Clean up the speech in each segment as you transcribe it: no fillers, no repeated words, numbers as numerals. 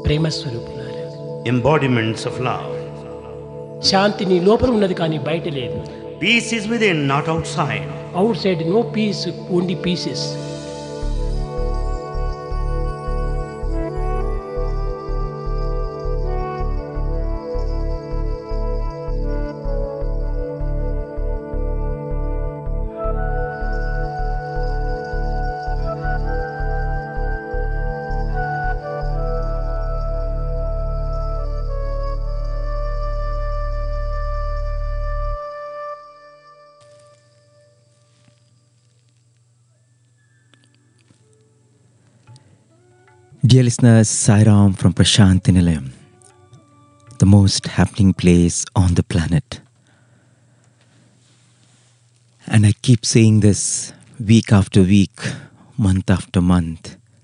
ప్రేమ స్వరూపులారా, embodiments of love. శాంతి నీ లోపల ఉన్నది కానీ బయట లేదు. Peace is within, not outside. Outside no peace, only pieces. Dear listeners, Sai Ram from Prashanthi Nilayam, the most happening place on the planet. And I keep saying this week after week, month after month,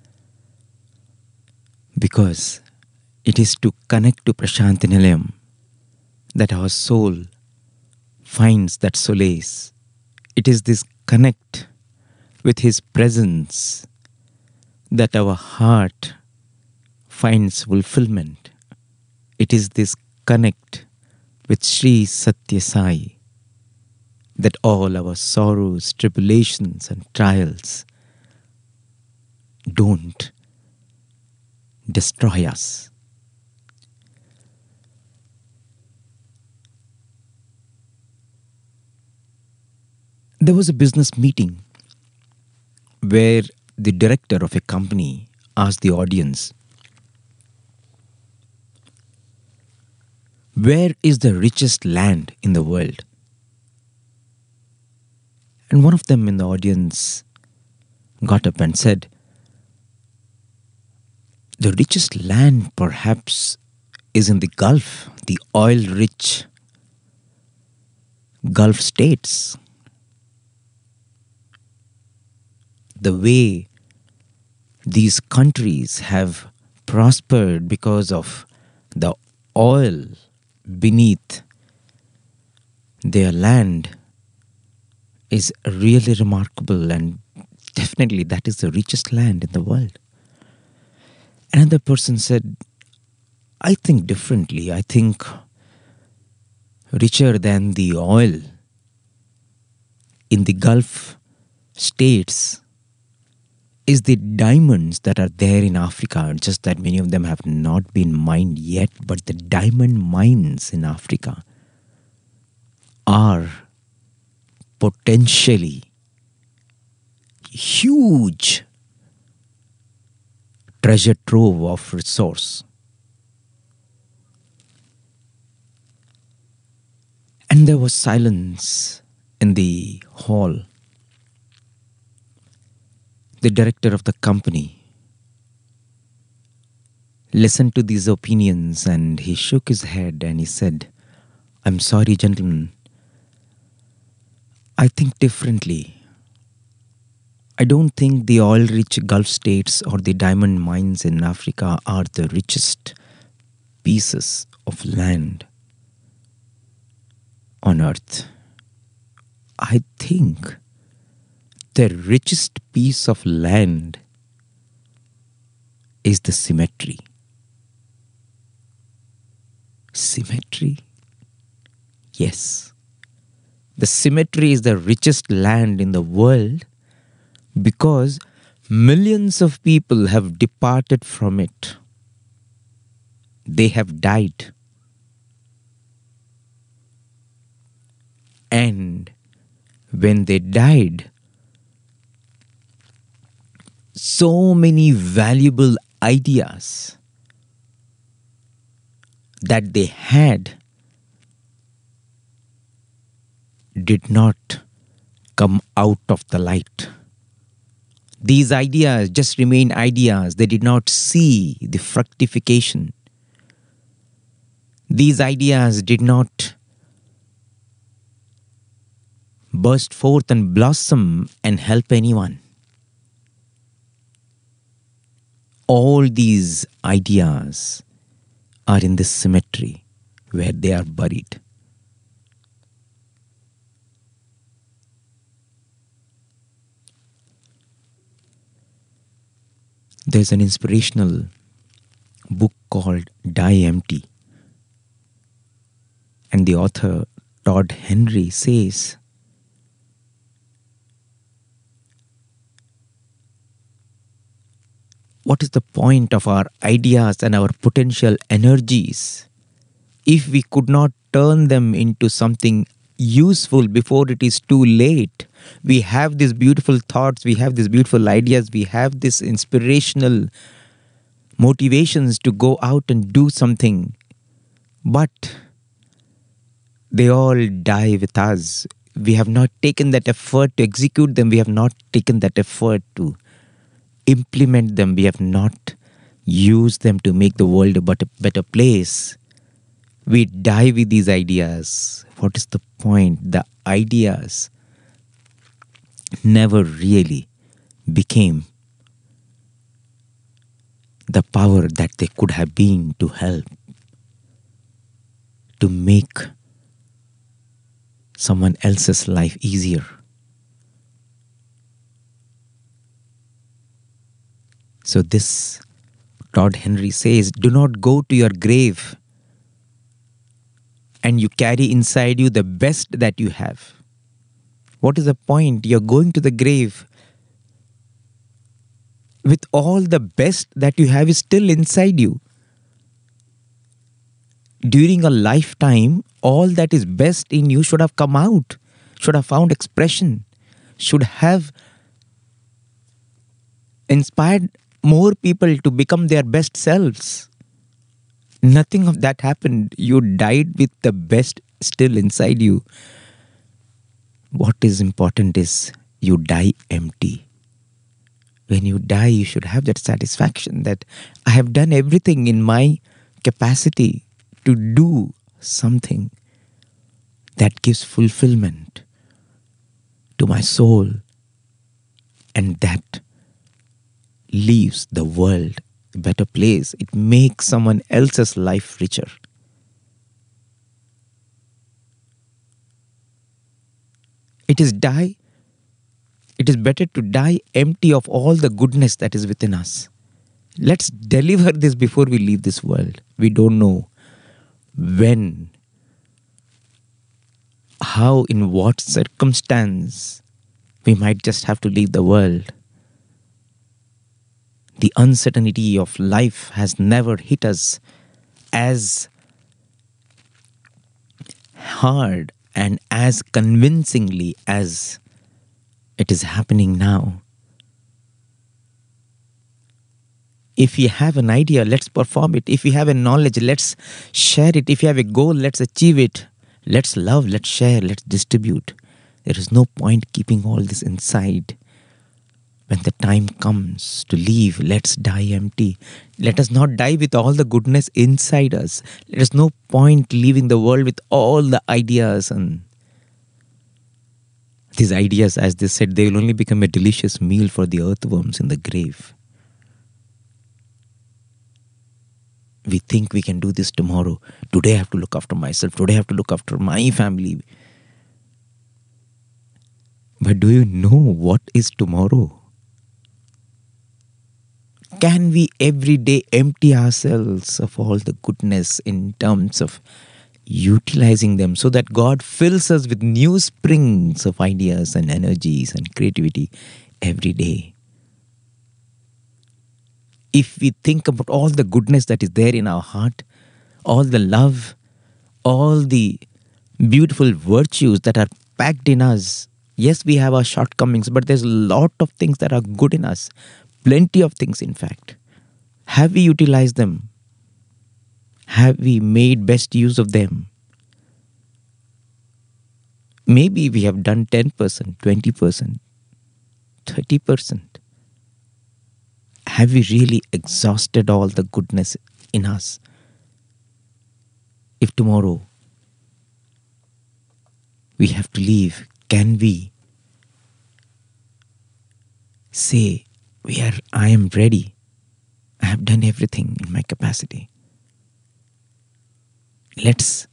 because it is to connect to Prashanthi Nilayam that our soul finds that solace. It is this connect with His presence that our heart finds fulfillment. It is this connect with Sri Satya Sai that all our sorrows, tribulations and trials don't destroy us. There was a business meeting where the director of a company asked the audience, "Where is the richest land in the world?" And one of them in the audience got up and said, "The richest land perhaps is in the Gulf, the oil-rich Gulf states. The way these countries have prospered because of the oil beneath their land is really remarkable, and definitely that is the richest land in the world." Another person said, "I think differently. I think richer than the oil in the Gulf states is the diamonds that are there in Africa, just that many of them have not been mined yet, but the diamond mines in Africa are potentially huge treasure trove of resource." And there was silence in the hall. The director of the company listened to these opinions and he shook his head and he said, "I'm sorry, gentlemen. I think differently. I don't think the oil-rich Gulf states or the diamond mines in Africa are the richest pieces of land on earth. I think the richest piece of land is the symmetry." Symmetry? Yes. The symmetry is the richest land in the world because millions of people have departed from it. They have died. And when they died, so many valuable ideas that they had did not come out of the light. These ideas just remain ideas. They did not see the fructification. These ideas did not burst forth and blossom and help anyone. All these ideas are in this cemetery where they are buried. There's an inspirational book called Die Empty. And the author, Todd Henry, says, what is the point of our ideas and our potential energies if we could not turn them into something useful before it is too late? We have these beautiful thoughts, we have these beautiful ideas, we have these inspirational motivations to go out and do something, but they all die with us. We have not taken that effort to execute them. We have not taken that effort to implement them. We have not used them to make the world a better place. We die with these ideas. What is the point? The ideas never really became the power that they could have been to help, to make someone else's life easier. So this, Todd Henry says, do not go to your grave and you carry inside you the best that you have. What is the point? You're going to the grave with all the best that you have is still inside you. During a lifetime, all that is best in you should have come out, should have found expression, should have inspired more people to become their best selves. Nothing of that happened. You died with the best still inside you. What is important is you die empty. When you die, you should have that satisfaction that I have done everything in my capacity to do something that gives fulfillment to my soul and that leaves the world a better place. It makes someone else's life richer. It is better to die empty of all the goodness that is within us. Let's deliver this before we leave this world. We don't know when, how, in what circumstance we might just have to leave the world. The uncertainty of life has never hit us as hard and as convincingly as it is happening now. If you have an idea, let's perform it. If you have a knowledge, let's share it. If you have a goal, let's achieve it. Let's love, let's share, let's distribute. There is no point keeping all this inside. When the time comes to leave, let's die empty. Let us not die with all the goodness inside us. There is no point leaving the world with all the ideas. And these ideas, as they said, they will only become a delicious meal for the earthworms in the grave. We think we can do this tomorrow. Today I have to look after myself. Today I have to look after my family. But do you know what is tomorrow? Can we every day empty ourselves of all the goodness in terms of utilizing them so that God fills us with new springs of ideas and energies and creativity every day? If we think about all the goodness that is there in our heart, all the love, all the beautiful virtues that are packed in us, yes, we have our shortcomings, but there's a lot of things that are good in us. Plenty of things, in fact. Have we utilized them? Have we made best use of them? Maybe we have done 10%, 20%, 30%. Have we really exhausted all the goodness in us? If tomorrow we have to leave, can we say, I am ready. I have done everything in my capacity. Let's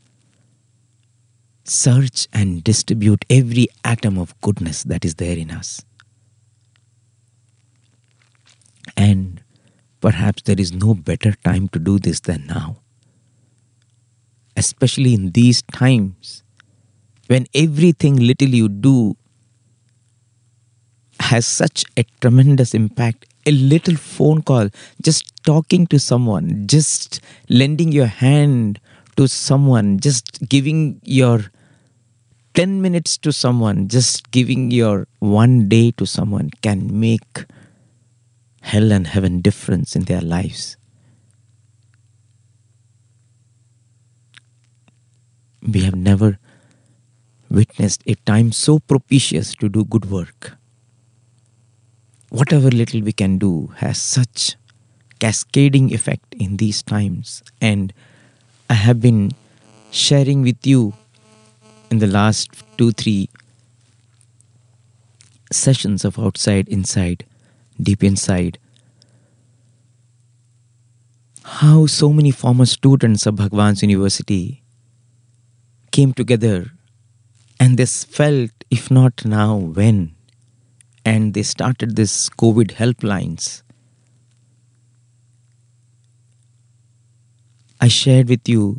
search and distribute every atom of goodness that is there in us. And perhaps there is no better time to do this than now. Especially in these times when everything little you do has such a tremendous impact. A little phone call, just talking to someone, just lending your hand to someone, just giving your 10 minutes to someone, just giving your one day to someone can make hell and heaven difference in their lives. We have never witnessed a time so propitious to do good work. Whatever little we can do has such cascading effect in these times. And I have been sharing with you in the last 2-3 sessions of Outside, Inside, Deep Inside, how so many former students of Bhagwan's University came together and they felt, if not now, when? And they started this COVID helplines. I shared with you,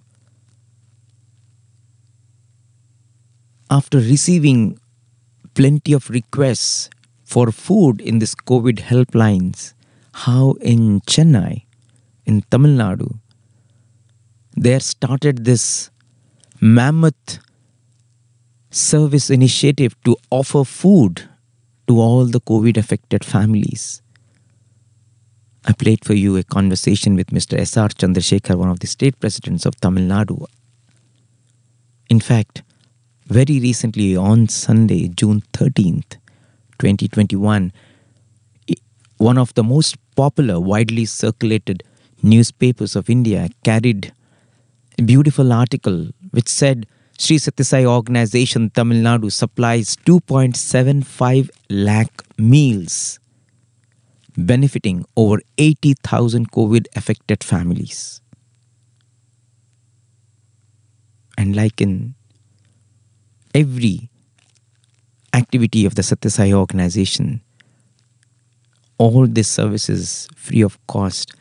after receiving plenty of requests for food in this COVID helplines, how in Chennai, in Tamil Nadu, there started this mammoth service initiative to offer food to all the COVID affected families. I played for you a conversation with Mr. S.R. Chandrasekhar, one of the state presidents of Tamil Nadu. In fact, very recently on Sunday, June 13th, 2021, one of the most popular, widely circulated newspapers of India carried a beautiful article which said, Sri Sathya Sai Organization Tamil Nadu supplies 2.75 lakh meals, benefiting over 80,000 COVID-affected families. And like in every activity of the Sathya Sai Organization, all this service is free of cost.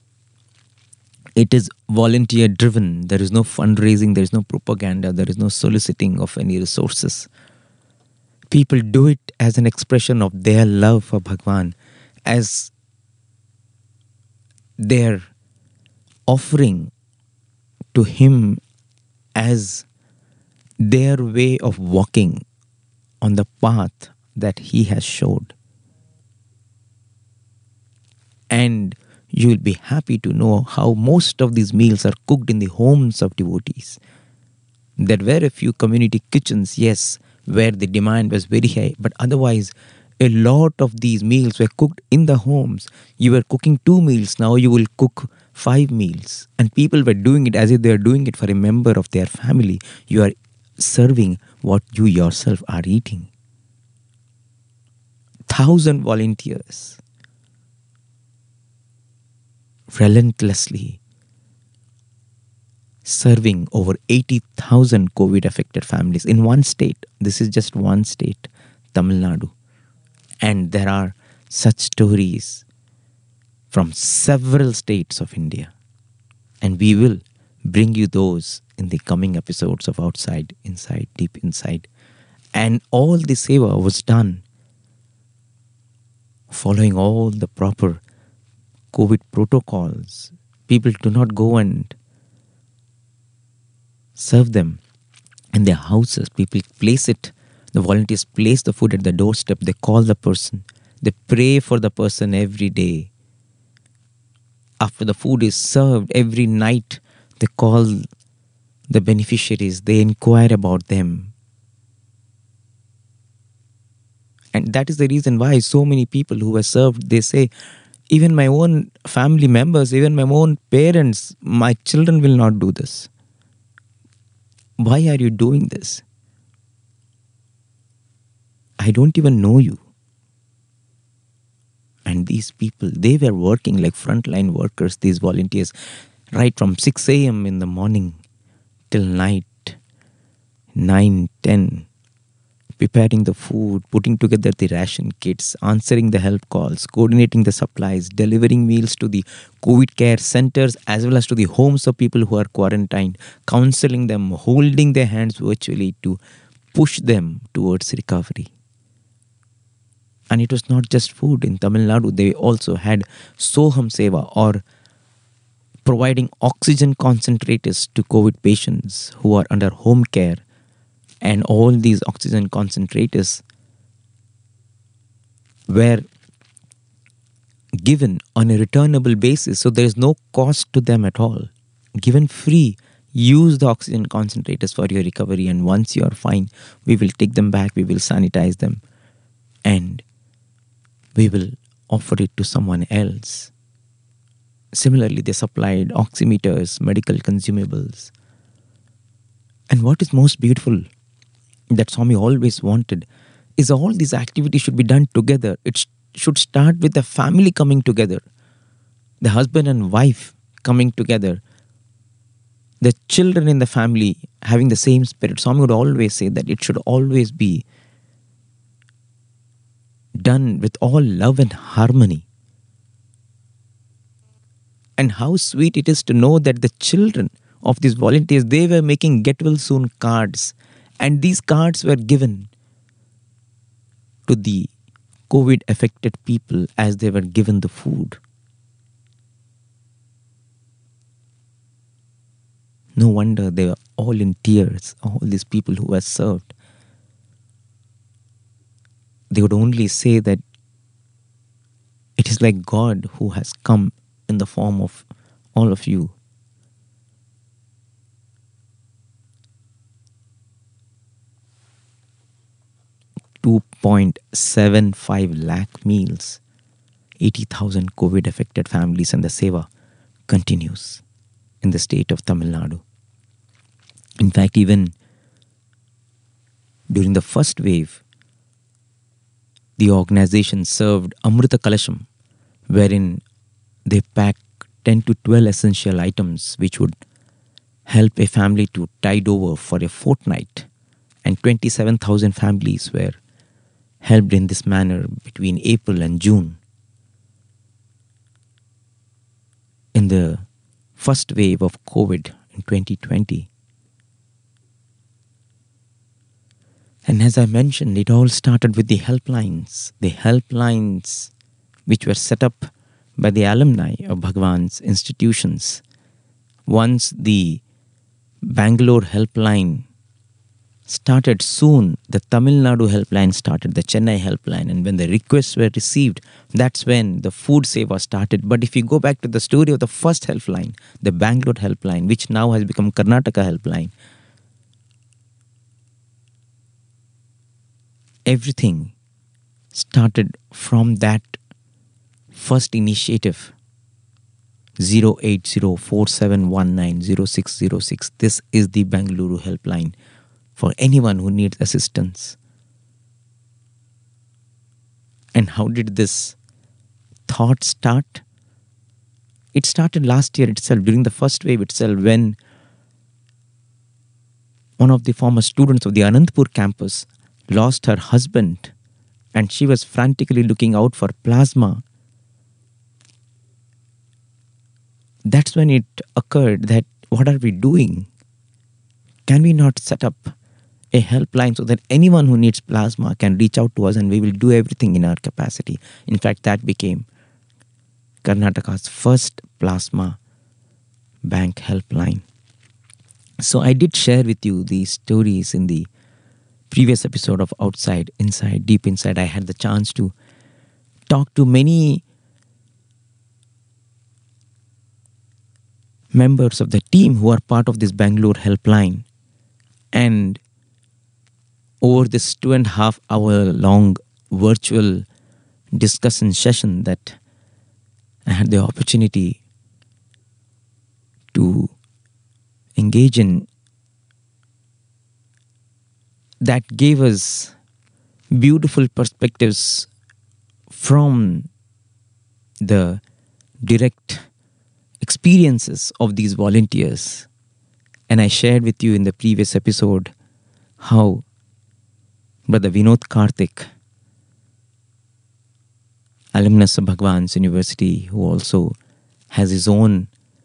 It is volunteer driven. There is no fundraising, there is no propaganda, there is no soliciting of any resources. People do it as an expression of their love for Bhagwan, as their offering to him, as their way of walking on the path that he has showed. And you will be happy to know how most of these meals are cooked in the homes of devotees. There were a few community kitchens, yes, where the demand was very high, but otherwise a lot of these meals were cooked in the homes. You were cooking 2 meals, now you will cook 5 meals. And people were doing it as if they are doing it for a member of their family. You are serving what you yourself are eating. 1,000 volunteers relentlessly serving over 80,000 COVID-affected families in one state. This is just one state, Tamil Nadu. And there are such stories from several states of India. And we will bring you those in the coming episodes of Outside, Inside, Deep Inside. And all the seva was done following all the proper COVID protocols. People do not go and serve them in their houses. People place it, the volunteers place the food at the doorstep. They call the person. They pray for the person every day. After the food is served, every night they call the beneficiaries. They inquire about them. And that is the reason why so many people who were served, they say, even my own family members, even my own parents, my children will not do this. Why are you doing this? I don't even know you. And these people, they were working like frontline workers, these volunteers, right from 6 a.m. in the morning till night, 9, 10, preparing the food, putting together the ration kits, answering the help calls, coordinating the supplies, delivering meals to the COVID care centers as well as to the homes of people who are quarantined, counseling them, holding their hands virtually to push them towards recovery. And it was not just food. In Tamil Nadu, they also had Soham Seva, or providing oxygen concentrators to COVID patients who are under home care. And all these oxygen concentrators were given on a returnable basis. So there is no cost to them at all. Given free. Use the oxygen concentrators for your recovery. And once you are fine, we will take them back. We will sanitize them. And we will offer it to someone else. Similarly, they supplied oximeters, medical consumables. And what is most beautiful that Swami always wanted is all these activities should be done together. It should start with the family coming together, the husband and wife coming together, the children in the family having the same spirit. Swami would always say that it should always be done with all love and harmony. And how sweet it is to know that the children of these volunteers, they were making get well soon cards. And these cards were given to the COVID affected people as they were given the food. No wonder they were all in tears, all these people who were served. They would only say that it is like God who has come in the form of all of you. $2.75 lakh meals, 80,000 COVID affected families, and the seva continues in the state of Tamil Nadu. In fact, even during the first wave, the organization served Amrita Kalasham, wherein they pack 10 to 12 essential items which would help a family to tide over for a fortnight. And 27,000 families were helped in this manner between April and June. In the first wave of COVID in 2020. And as I mentioned, it all started with the helplines which were set up by the alumni of Bhagwan's institutions. Once the Bangalore helpline started, soon the Tamil Nadu helpline started, the Chennai helpline, and when the requests were received, that's when the food seva started. But if you go back to the story of the first helpline, the Bangalore helpline, which now has become Karnataka helpline, everything started from that first initiative, 08047190606. This is the Bangalore helpline for anyone who needs assistance. And how did this thought start? It started last year itself, during the first wave itself, when one of the former students of the Anantapur campus lost her husband, and she was frantically looking out for plasma. That's when it occurred that, what are we doing? Can we not set up a helpline so that anyone who needs plasma can reach out to us, and we will do everything in our capacity? In fact, that became Karnataka's first plasma bank helpline. So I did share with you these stories in the previous episode of Outside, Inside, Deep Inside. I had the chance to talk to many members of the team who are part of this Bangalore helpline. And over this 2.5 hour long virtual discussion session that I had the opportunity to engage in, that gave us beautiful perspectives from the direct experiences of these volunteers. And I shared with you in the previous episode how Brother Vinod Karthik, alumnus of Bhagwan's University, who also has his own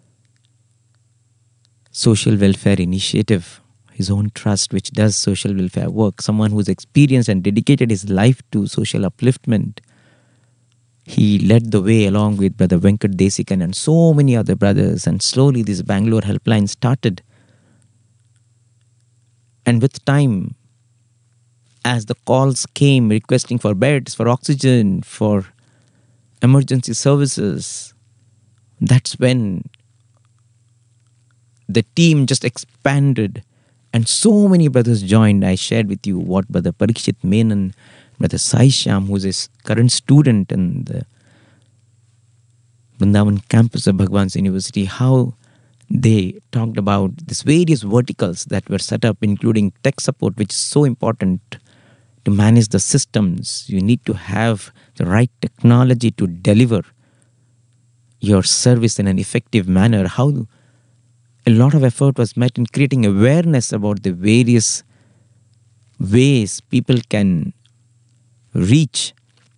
social welfare initiative, his own trust which does social welfare work, someone who's experienced and dedicated his life to social upliftment. He led the way along with Brother Venkat Desikan and so many other brothers, and slowly this Bangalore helpline started. And with time, as the calls came requesting for beds, for oxygen, for emergency services, that's when the team just expanded and so many brothers joined. I shared with you what Brother Parikshit Menon, Brother Sai Shyam, who's a current student in the Vrindavan campus of Bhagwan's University, how they talked about these various verticals that were set up, including tech support, which is so important to manage the systems. You need to have the right technology to deliver your service in an effective manner. How a lot of effort was met in creating awareness about the various ways people can reach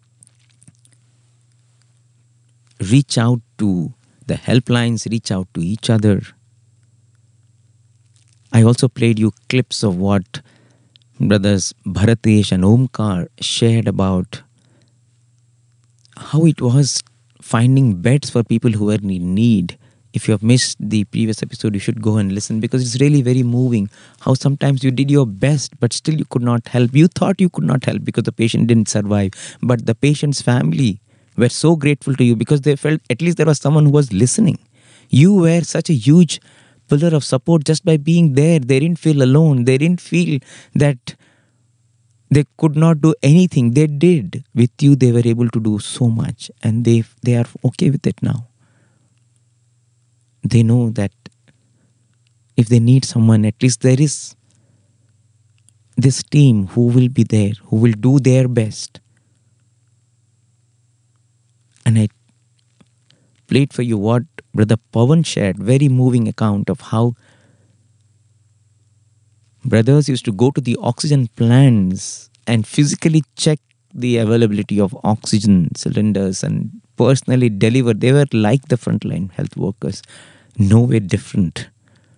out to the helplines, reach out to each other. I also played you clips of what brothers Bharatesh and Omkar shared about how it was finding beds for people who were in need. If you have missed the previous episode, you should go and listen, because it's really very moving how sometimes you did your best but still you could not help. You thought you could not help because the patient didn't survive, but the patient's family were so grateful to you because they felt at least there was someone who was listening. You were such a huge pillar of support just by being there. They didn't feel alone. They didn't feel that they could not do anything. They did. With you, they were able to do so much, and they are okay with it now. They know that if they need someone, at least there is this team who will be there, who will do their best. And I played for you what Brother Pawan shared, very moving account of how brothers used to go to the oxygen plants and physically check the availability of oxygen cylinders and personally deliver. They were like the frontline health workers, no way different.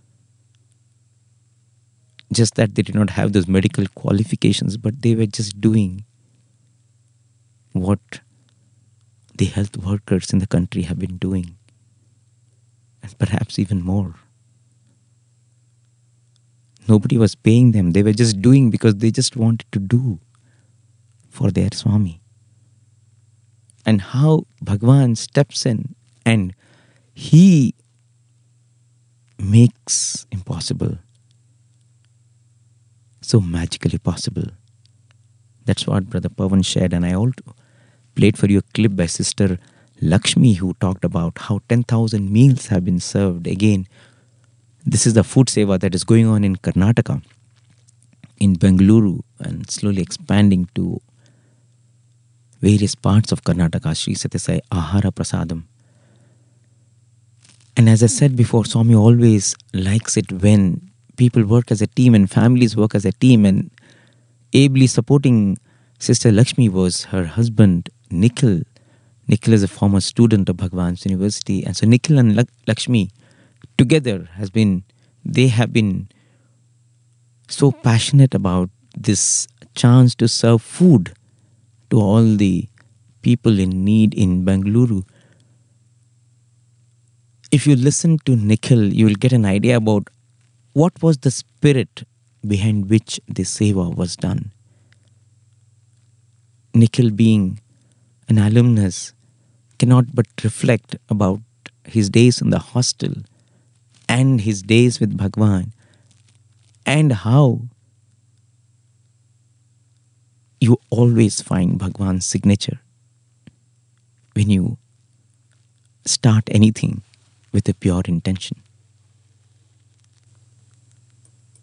Just that they did not have those medical qualifications, but they were just doing what the health workers in the country have been doing, and perhaps even more. Nobody was paying them. They were just doing because they just wanted to do for their Swami. And how Bhagwan steps in and he makes impossible so magically possible. That's what Brother Pawan shared. And I also played for you a clip by Sister Lakshmi, who talked about how 10,000 meals have been served. Again, this is the food seva that is going on in Karnataka, in Bengaluru, and slowly expanding to various parts of Karnataka. Sri Satyasai Ahara Prasadam. And as I said before, Swami always likes it when people work as a team and families work as a team. And ably supporting Sister Lakshmi was her husband, Nikhil. Nikhil is a former student of Bhagwan's University. And so Nikhil and Lakshmi together they have been so passionate about this chance to serve food to all the people in need in Bengaluru. If you listen to Nikhil, you will get an idea about what was the spirit behind which this seva was done. Nikhil, being an alumnus, cannot but reflect about his days in the hostel and his days with Bhagwan, and how you always find Bhagwan's signature when you start anything with a pure intention.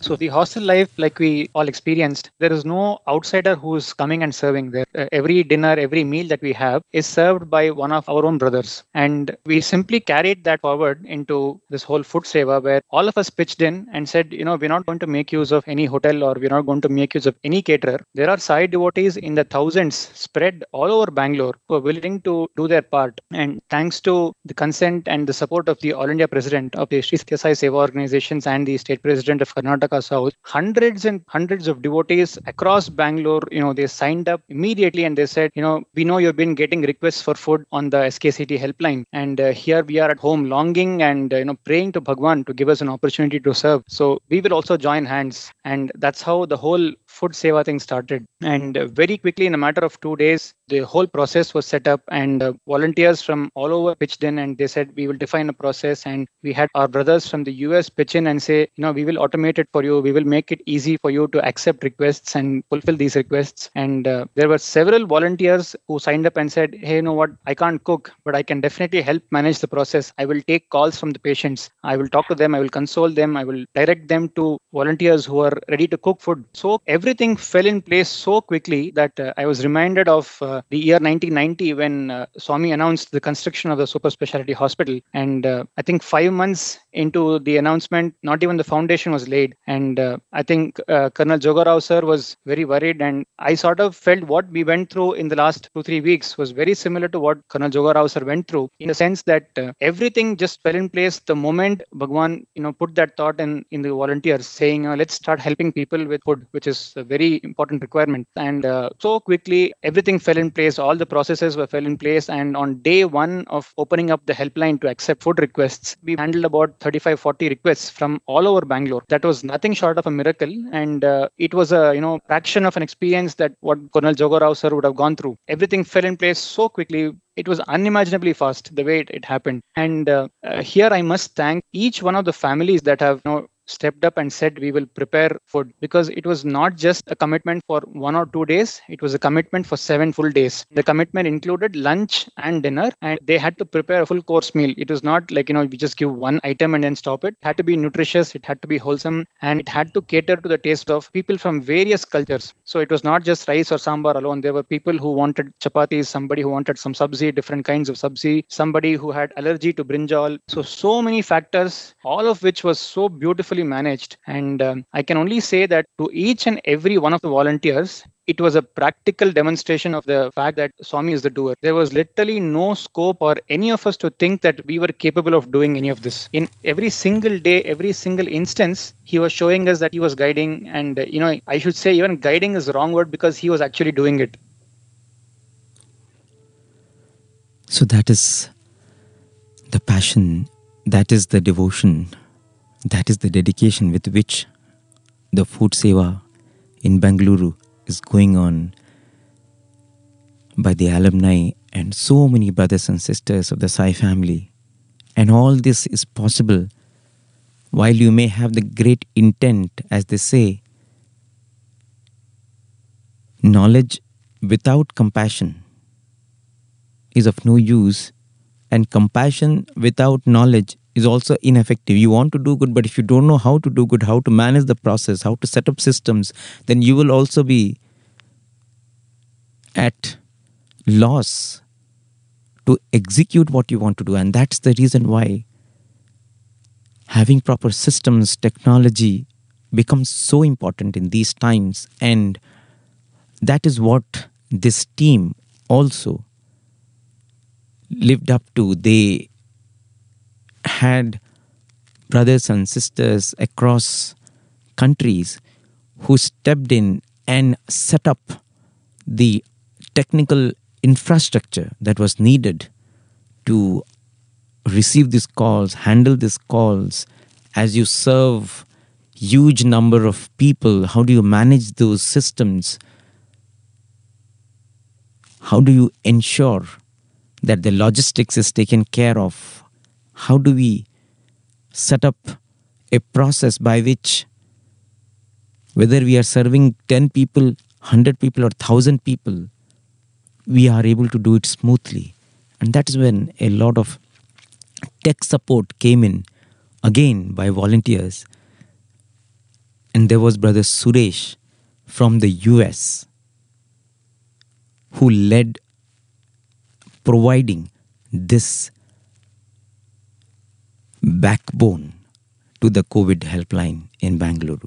So the hostel life, like we all experienced, there is no outsider who is coming and serving there. Every dinner, every meal that we have is served by one of our own brothers. And we simply carried that forward into this whole food seva where all of us pitched in and said, we're not going to make use of any hotel or we're not going to make use of any caterer. There are Sai devotees in the thousands spread all over Bangalore who are willing to do their part. And thanks to the consent and the support of the All India President of the Sri Sathya Sai Seva Organizations and the State President of Karnataka South, hundreds and hundreds of devotees across Bangalore, they signed up immediately and they said, we know you've been getting requests for food on the SKCT helpline. And here we are at home longing and, praying to Bhagwan to give us an opportunity to serve. So we will also join hands. And that's how the whole food seva thing started. And very quickly, in a matter of 2 days, the whole process was set up and volunteers from all over pitched in and they said, we will define a process. And we had our brothers from the US pitch in and say, we will automate it for you. We will make it easy for you to accept requests and fulfill these requests. And there were several volunteers who signed up and said, hey, you know what, I can't cook, but I can definitely help manage the process. I will take calls from the patients. I will talk to them. I will console them. I will direct them to volunteers who are ready to cook food. So everything fell in place so quickly that I was reminded of the year 1990 when Swami announced the construction of the super specialty hospital. And I think 5 months into the announcement, not even the foundation was laid. And I think Colonel Jogarao sir was very worried. And I sort of felt what we went through in the last 2-3 weeks was very similar to what Colonel Jogarao sir went through, in the sense that everything just fell in place the moment Bhagwan, put that thought in the volunteers, saying, let's start helping people with food, which is a very important requirement. And so quickly, everything fell in place. All the processes fell in place. And on day one of opening up the helpline to accept food requests, we handled about 35-40 requests from all over Bangalore. That was nothing short of a miracle. And it was a fraction of an experience that what Colonel Jogarao sir would have gone through. Everything fell in place so quickly. It was unimaginably fast the way it happened. And here I must thank each one of the families that have stepped up and said we will prepare food, because it was not just a commitment for 1 or 2 days. It was a commitment for 7 full days. The commitment included lunch and dinner, and they had to prepare a full course meal. It was not like, we just give one item and then stop it. It had to be nutritious, it had to be wholesome, and it had to cater to the taste of people from various cultures. So it was not just rice or sambar alone. There were people who wanted chapatis, somebody who wanted some sabzi, different kinds of sabzi, somebody who had allergy to brinjal. So many factors, all of which was so beautifully managed. And I can only say that to each and every one of the volunteers, it was a practical demonstration of the fact that Swami is the doer. There was literally no scope or any of us to think that we were capable of doing any of this. In every single day, every single instance, he was showing us that he was guiding. And, I should say even guiding is the wrong word, because he was actually doing it. So that is the passion, that is the devotion, that is the dedication with which the food seva in Bengaluru is going on by the alumni and so many brothers and sisters of the Sai family. And all this is possible while you may have the great intent, as they say, knowledge without compassion is of no use, and compassion without knowledge is also ineffective. You want to do good, but if you don't know how to do good, how to manage the process, how to set up systems, then you will also be at loss to execute what you want to do. And that's the reason why having proper systems, technology becomes so important in these times. And that is what this team also lived up to. They had brothers and sisters across countries who stepped in and set up the technical infrastructure that was needed to receive these calls, handle these calls. As you serve huge number of people, how do you manage those systems? How do you ensure that the logistics is taken care of? How do we set up a process by which, whether we are serving 10 people, 100 people or 1,000 people, we are able to do it smoothly? And that is when a lot of tech support came in, again by volunteers. And there was Brother Suresh from the US who led providing this backbone to the COVID helpline in Bangalore.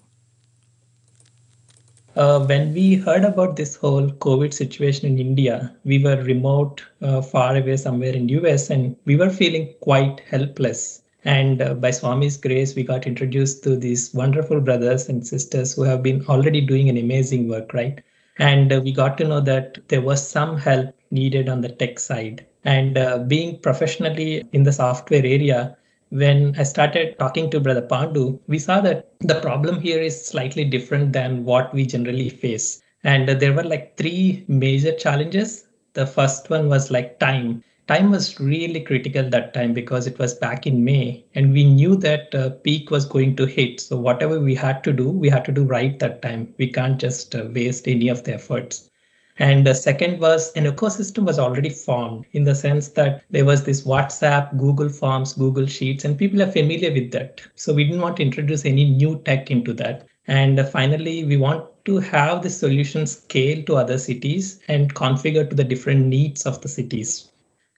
When we heard about this whole COVID situation in India, we were remote, far away somewhere in US, and we were feeling quite helpless. And by Swami's grace, we got introduced to these wonderful brothers and sisters who have been already doing an amazing work, right? And we got to know that there was some help needed on the tech side. And being professionally in the software area, when I started talking to Brother Pandu, we saw that the problem here is slightly different than what we generally face. And there were like three major challenges. The first one was like time. Time was really critical that time because it was back in May and we knew that peak was going to hit. So whatever we had to do right that time. We can't just waste any of the efforts. And the second was an ecosystem was already formed in the sense that there was this WhatsApp, Google Forms, Google Sheets, and people are familiar with that. So we didn't want to introduce any new tech into that. And finally, we want to have the solution scale to other cities and configure to the different needs of the cities.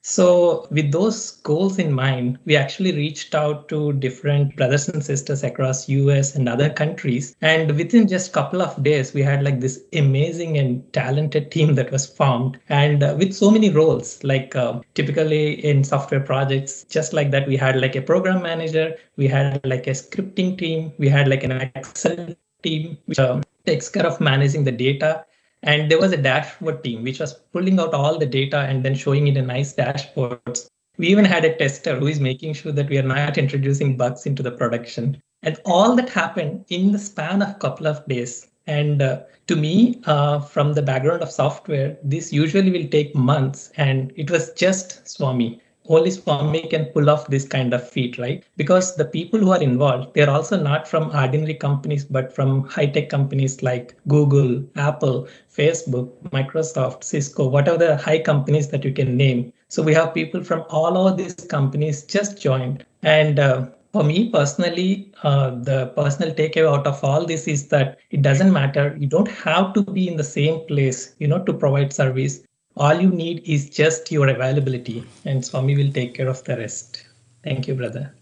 So with those goals in mind, we actually reached out to different brothers and sisters across US and other countries. And within just a couple of days, we had like this amazing and talented team that was formed and with so many roles, like typically in software projects, just like that, we had like a program manager, we had like a scripting team, we had like an Excel team, which takes care of managing the data. And there was a dashboard team, which was pulling out all the data and then showing it in nice dashboards. We even had a tester who is making sure that we are not introducing bugs into the production. And all that happened in the span of a couple of days. And to me, from the background of software, this usually will take months. And it was just Swami. Only Swami can pull off this kind of feat, right? Because the people who are involved, they're also not from ordinary companies, but from high-tech companies like Google, Apple, Facebook, Microsoft, Cisco, whatever the high companies that you can name. So we have people from all over these companies just joined. And for me personally, the personal takeaway out of all this is that it doesn't matter. You don't have to be in the same place, to provide service. All you need is just your availability, and Swami will take care of the rest. Thank you, brother.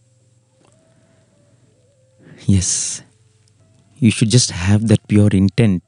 Yes, you should just have that pure intent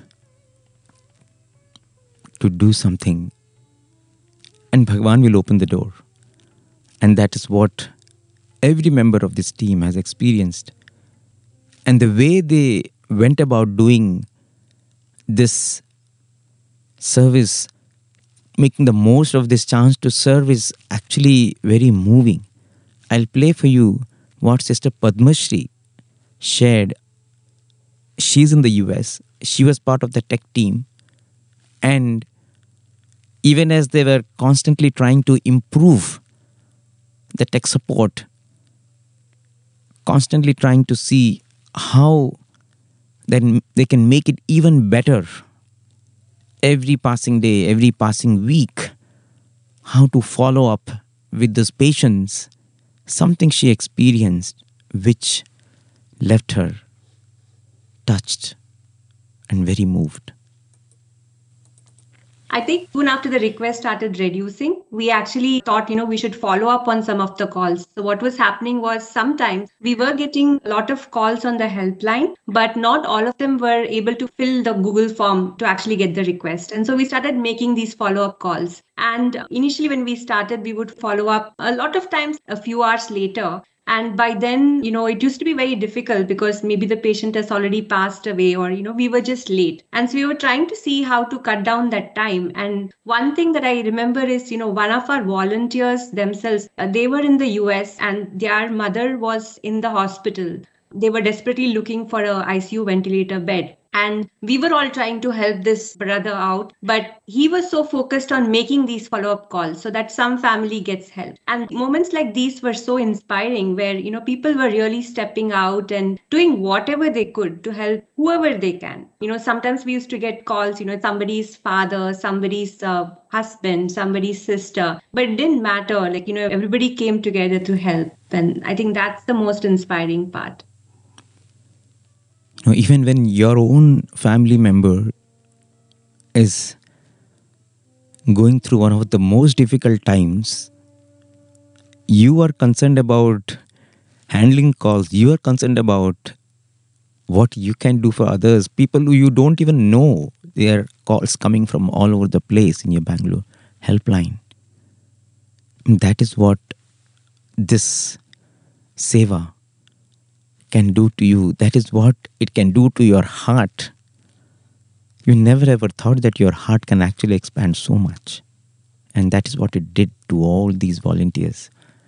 to do something, and Bhagwan will open the door. And that is what every member of this team has experienced. And the way they went about doing this service, making the most of this chance to serve, is actually very moving. I'll play for you what Sister Padma Shri shared. She's in the US. She was part of the tech team. And even as they were constantly trying to improve the tech support, constantly trying to see how then they can make it even better every passing day, every passing week, how to follow up with those patients, something she experienced which left her touched and very moved. I think soon after the request started reducing, we actually thought, we should follow up on some of the calls. So what was happening was sometimes we were getting a lot of calls on the helpline, but not all of them were able to fill the Google form to actually get the request. And so we started making these follow-up calls. And initially when we started, we would follow up a lot of times a few hours later. And by then, it used to be very difficult because maybe the patient has already passed away or, we were just late. And so we were trying to see how to cut down that time. And one thing that I remember is, one of our volunteers themselves, they were in the US and their mother was in the hospital. They were desperately looking for a ICU ventilator bed. And we were all trying to help this brother out, but he was so focused on making these follow-up calls so that some family gets help. And moments like these were so inspiring where, people were really stepping out and doing whatever they could to help whoever they can. Sometimes we used to get calls, somebody's father, somebody's husband, somebody's sister, but it didn't matter. Everybody came together to help. And I think that's the most inspiring part. Even when your own family member is going through one of the most difficult times, you are concerned about handling calls, you are concerned about what you can do for others, people who you don't even know. There are calls coming from all over the place in your Bangalore helpline. That is what this seva can do to you. That is what it can do to your heart. You never ever thought that your heart can actually expand so much. And that is what it did to all these volunteers.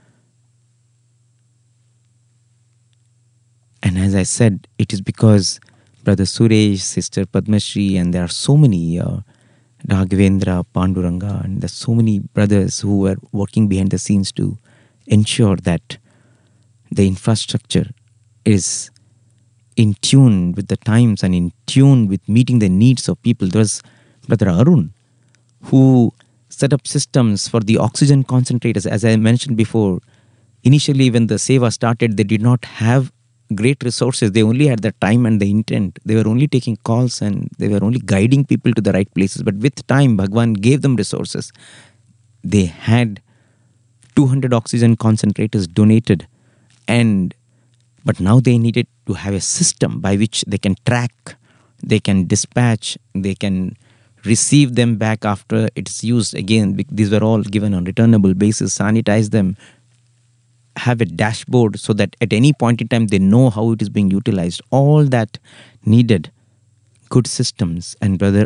And as I said, it is because Brother Suresh, Sister Padmashri, and there are so many, Raghavendra, Panduranga, and there's so many brothers who were working behind the scenes to ensure that the infrastructure is in tune with the times and in tune with meeting the needs of people. There was Brother Arun who set up systems for the oxygen concentrators. As I mentioned before, initially when the Seva started, they did not have great resources. They only had the time and the intent. They were only taking calls and they were only guiding people to the right places. But with time, Bhagwan gave them resources. They had 200 oxygen concentrators donated, but now they needed to have a system by which they can track, they can dispatch, they can receive them back after it's used again. These were all given on returnable basis, sanitize them, have a dashboard so that at any point in time they know how it is being utilized. All that needed good systems, and Brother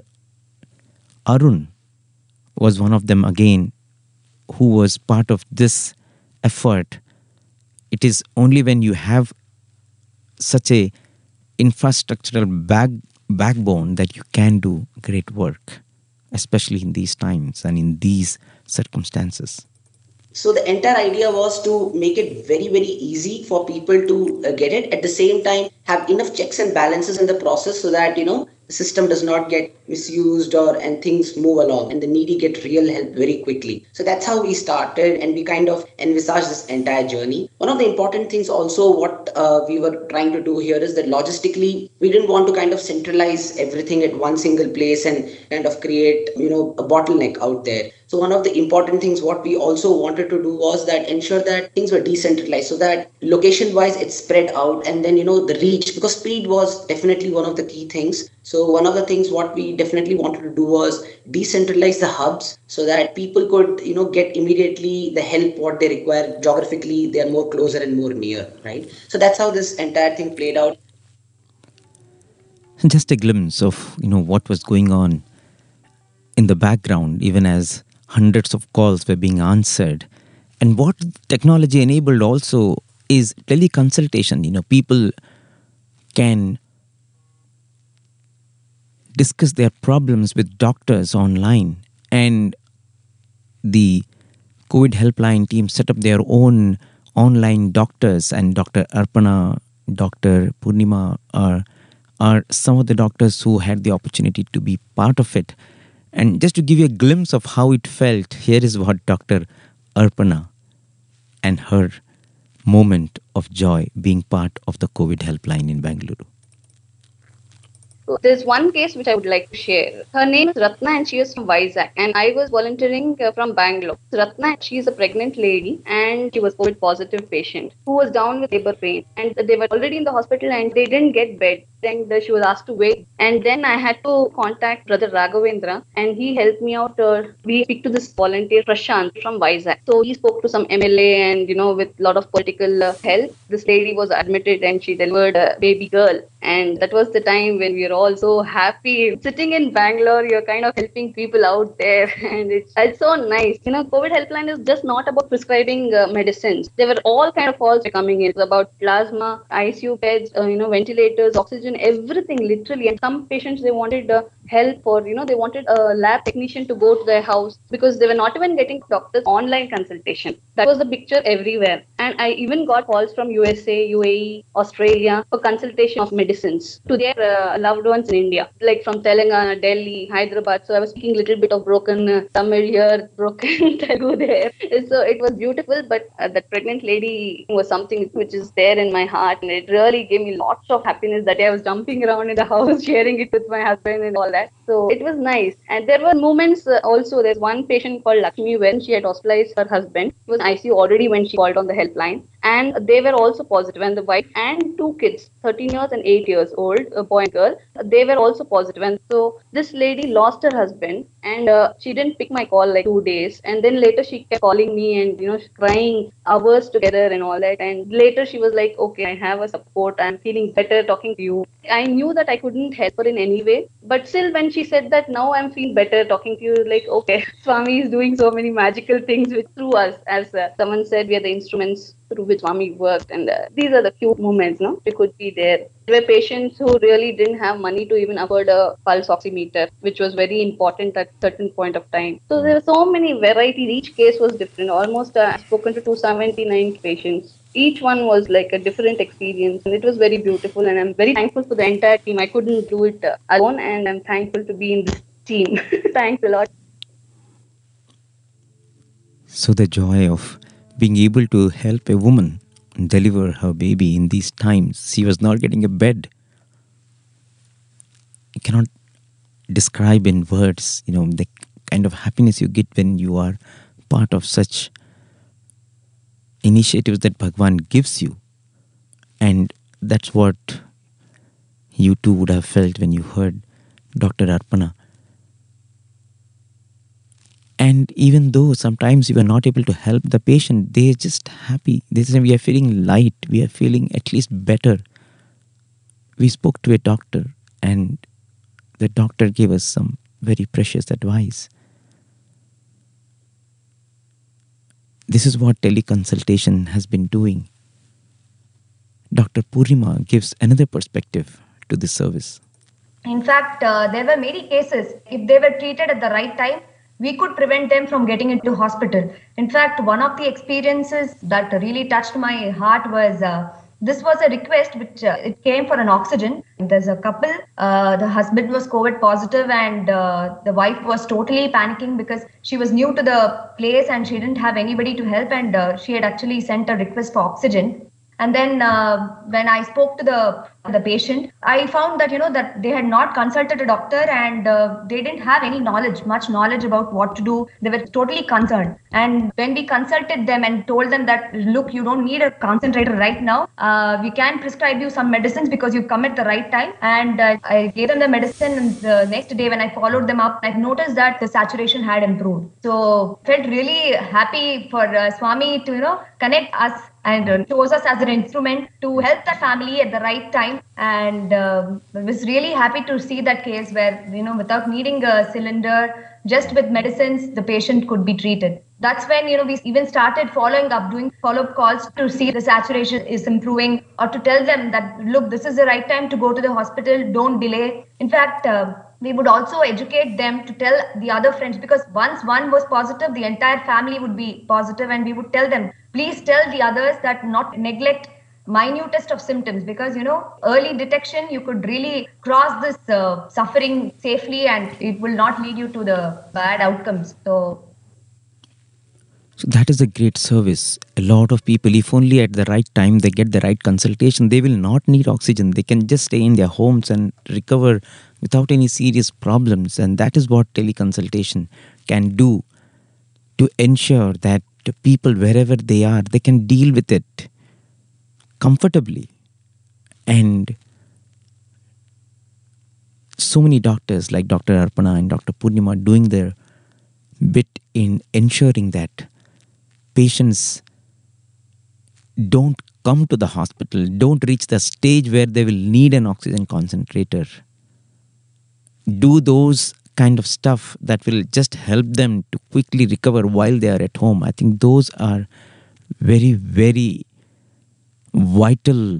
Arun was one of them again who was part of this effort. It is only when you have such a infrastructural backbone that you can do great work, especially in these times and in these circumstances. So the entire idea was to make it very, very easy for people to get it. At the same time, have enough checks and balances in the process so that, the system does not get misused and things move along and the needy get real help very quickly. So that's how we started, and we kind of envisaged this entire journey. One of the important things also what we were trying to do here is that logistically, we didn't want to kind of centralize everything at one single place and kind of create, a bottleneck out there. So one of the important things what we also wanted to do was that ensure that things were decentralized so that location wise it's spread out, and then, the reach, because speed was definitely one of the key things. So one of the things what we definitely wanted to do was decentralize the hubs so that people could, get immediately the help what they require. Geographically, they are more closer and more near, right? So that's how this entire thing played out. Just a glimpse of, what was going on in the background, even as hundreds of calls were being answered. And what technology enabled also is teleconsultation. People can discuss their problems with doctors online, and the COVID helpline team set up their own online doctors, and Dr. Arpana, Dr. Purnima are some of the doctors who had the opportunity to be part of it. And just to give you a glimpse of how it felt, here is what Dr. Arpana and her moment of joy being part of the COVID helpline in Bangalore. So there's one case which I would like to share. Her name is Ratna and she is from Vizag, and I was volunteering from Bangalore. Ratna, she is a pregnant lady and she was COVID positive patient who was down with labor pain, and they were already in the hospital and they didn't get bed. Then she was asked to wait, and then I had to contact Brother Raghavendra and he helped me out. We speak to this volunteer Prashant from Vizag. So he spoke to some MLA and with a lot of political help, this lady was admitted and she delivered a baby girl. And that was the time when we were all so happy. Sitting in Bangalore, you're kind of helping people out there. And it's so nice. COVID helpline is just not about prescribing medicines. There were all kind of calls coming in. It was about plasma, ICU beds, ventilators, oxygen, everything literally. And some patients, they wanted help, or they wanted a lab technician to go to their house because they were not even getting doctors online consultation. That was the picture everywhere. And I even got calls from USA, UAE, Australia for consultation of medicines to their loved ones in India, like from Telangana, Delhi, Hyderabad. So I was speaking a little bit of broken Tamil here, broken Telugu there. So it was beautiful, but that pregnant lady was something which is there in my heart, and it really gave me lots of happiness that day. I was jumping around in the house, sharing it with my husband and all that. So it was nice. And there were moments also. There's one patient called Lakshmi when she had hospitalized her husband. He was in ICU already when she called on the helpline. And they were also positive. And the wife and two kids, 13 years and 8 years old, a boy and girl, they were also positive. And so this lady lost her husband, and she didn't pick my call like 2 days. And then later she kept calling me and, crying hours together and all that. And later she was like, okay, I have a support. I'm feeling better talking to you. I knew that I couldn't help her in any way. But still, when she said that now I'm feeling better talking to you, like, okay, Swami is doing so many magical things through us. As someone said, we are the instruments through which Swami worked. And these are the few moments, we could be there. There were patients who really didn't have money to even afford a pulse oximeter, which was very important at a certain point of time. So there were so many varieties. Each case was different. Almost I've spoken to 279 patients. Each one was like a different experience, and it was very beautiful. And I'm very thankful for the entire team. I couldn't do it alone, and I'm thankful to be in this team. Thanks a lot. So the joy of being able to help a woman deliver her baby in these times. She was not getting a bed. You cannot describe in words, the kind of happiness you get when you are part of such initiatives that Bhagwan gives you. And that's what you too would have felt when you heard Dr. Arpana. And even though sometimes you are not able to help the patient, they are just happy. They say, we are feeling light. We are feeling at least better. We spoke to a doctor, and the doctor gave us some very precious advice. This is what teleconsultation has been doing. Dr. Purnima gives another perspective to this service. In fact, there were many cases. If they were treated at the right time, we could prevent them from getting into hospital. In fact, one of the experiences that really touched my heart was this was a request which it came for an oxygen. There's a couple, the husband was COVID positive, and the wife was totally panicking because she was new to the place and she didn't have anybody to help, and she had actually sent a request for oxygen. And then when I spoke to the patient, I found that, that they had not consulted a doctor, and they didn't have any much knowledge about what to do. They were totally concerned. And when we consulted them and told them that, look, you don't need a concentrator right now. We can prescribe you some medicines because you've come at the right time. And I gave them the medicine. And the next day when I followed them up, I noticed that the saturation had improved. So felt really happy for Swami to, connect us and chose us as an instrument to help the family at the right time. And was really happy to see that case where, without needing a cylinder, just with medicines, the patient could be treated. That's when, we even started following up, doing follow-up calls to see the saturation is improving, or to tell them that, look, this is the right time to go to the hospital, don't delay. In fact, we would also educate them to tell the other friends, because once one was positive, the entire family would be positive, and we would tell them, please tell the others that not neglect minutest of symptoms, because early detection, you could really cross this suffering safely, and it will not lead you to the bad outcomes. So that is a great service. A lot of people, if only at the right time they get the right consultation, they will not need oxygen. They can just stay in their homes and recover without any serious problems. And that is what teleconsultation can do to ensure that the people, wherever they are, they can deal with it comfortably. And so many doctors like Dr. Arpana and Dr. Purnima doing their bit in ensuring that patients don't come to the hospital, don't reach the stage where they will need an oxygen concentrator. Do those kind of stuff that will just help them to quickly recover while they are at home. I think those are very, very vital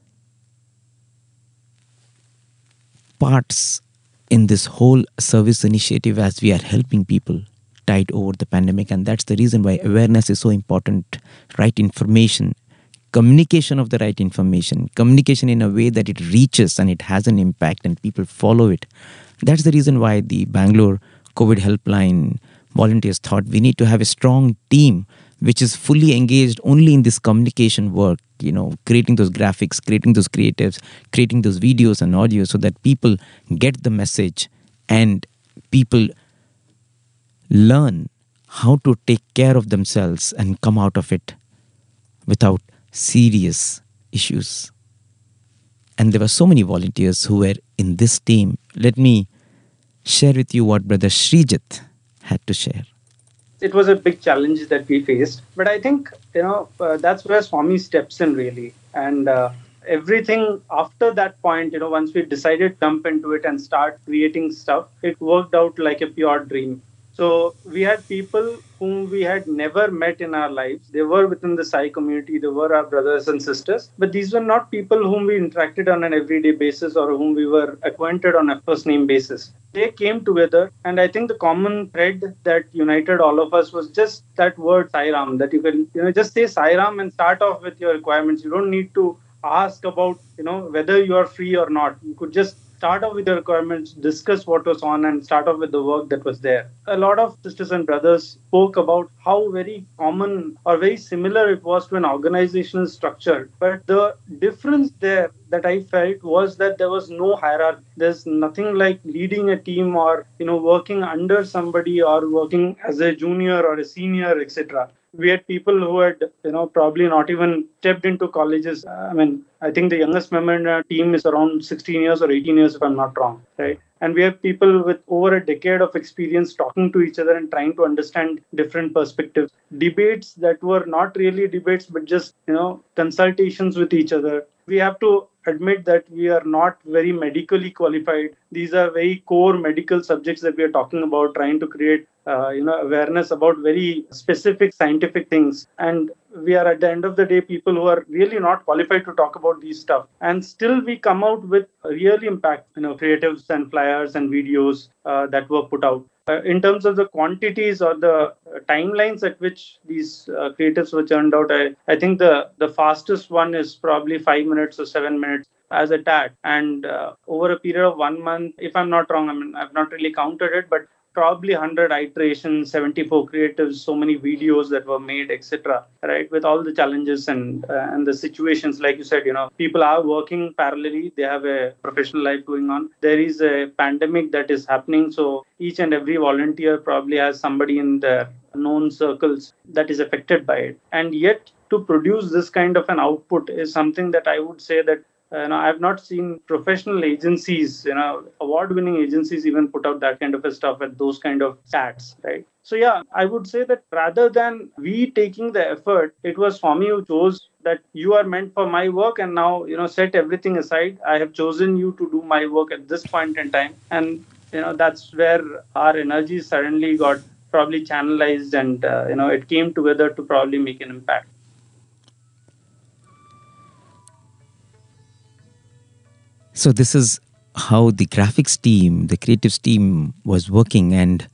parts in this whole service initiative as we are helping people tide over the pandemic. And that's the reason why awareness is so important. Right information, communication of the right information, communication in a way that it reaches and it has an impact and people follow it. That's the reason why the Bangalore COVID helpline volunteers thought we need to have a strong team which is fully engaged only in this communication work, creating those graphics, creating those creatives, creating those videos and audio so that people get the message and people learn how to take care of themselves and come out of it without serious issues. And there were so many volunteers who were in this team. Let me share with you what Brother Srijit had to share. It was a big challenge that we faced, but I think that's where Swami steps in really, and everything after that point, once we decided to jump into it and start creating stuff, it worked out like a pure dream. So we had people whom we had never met in our lives. They were within the Sai community. They were our brothers and sisters. But these were not people whom we interacted on an everyday basis or whom we were acquainted on a first name basis. They came together. And I think the common thread that united all of us was just that word Sai Ram, that you can just say Sai Ram and start off with your requirements. You don't need to ask about whether you are free or not. You could just start off with the requirements, discuss what was on, and start off with the work that was there. A lot of sisters and brothers spoke about how very common or very similar it was to an organizational structure. But the difference there that I felt was that there was no hierarchy. There's nothing like leading a team or working under somebody or working as a junior or a senior, etc. We had people who had, probably not even stepped into colleges. I think the youngest member in our team is around 16 years or 18 years, if I'm not wrong, right? And we have people with over a decade of experience talking to each other and trying to understand different perspectives. Debates that were not really debates, but just, consultations with each other. We have to admit that we are not very medically qualified. These are very core medical subjects that we are talking about, trying to create awareness about very specific scientific things. And we are at the end of the day people who are really not qualified to talk about these stuff. And still we come out with real impact, creatives and flyers and videos that were put out. In terms of the quantities or the timelines at which these creatives were churned out, I think the fastest one is probably 5 minutes or 7 minutes as a tag. And over a period of 1 month, if I'm not wrong, I've not really counted it, but probably 100 iterations, 74 creatives, so many videos that were made, etc. Right, with all the challenges and the situations, like you said, people are working parallelly. They have a professional life going on. There is a pandemic that is happening, so each and every volunteer probably has somebody in their known circles that is affected by it. And yet, to produce this kind of an output is something that I would say that I've not seen professional agencies, award-winning agencies even put out that kind of a stuff at those kind of stats, right? So yeah, I would say that rather than we taking the effort, it was Swami who chose that you are meant for my work, and now, set everything aside. I have chosen you to do my work at this point in time. And, that's where our energy suddenly got probably channelized and, it came together to probably make an impact. So this is how the graphics team, the creatives team was working, and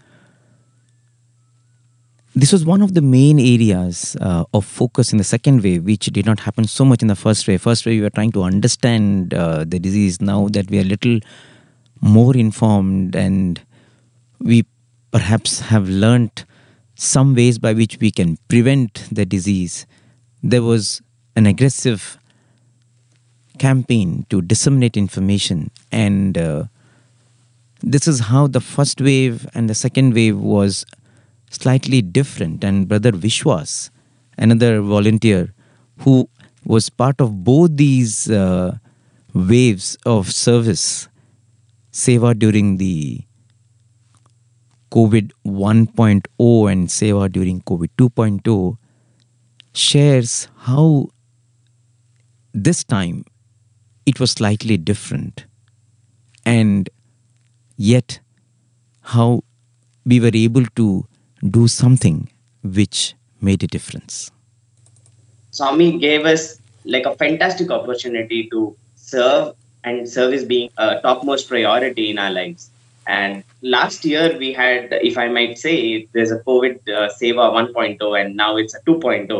this was one of the main areas of focus in the second wave, which did not happen so much in the first wave. First wave, we were trying to understand the disease. Now that we are a little more informed and we perhaps have learnt some ways by which we can prevent the disease, there was an aggressive campaign to disseminate information, and this is how the first wave and the second wave was slightly different. And Brother Vishwas, another volunteer who was part of both these waves of service, Seva during the COVID 1.0 and Seva during COVID 2.0, shares how this time it was slightly different, and yet how we were able to do something which made a difference. Swami gave us like a fantastic opportunity to serve, and service being a topmost priority in our lives. And last year we had, if I might say, there's a COVID Seva 1.0 and now it's a 2.0.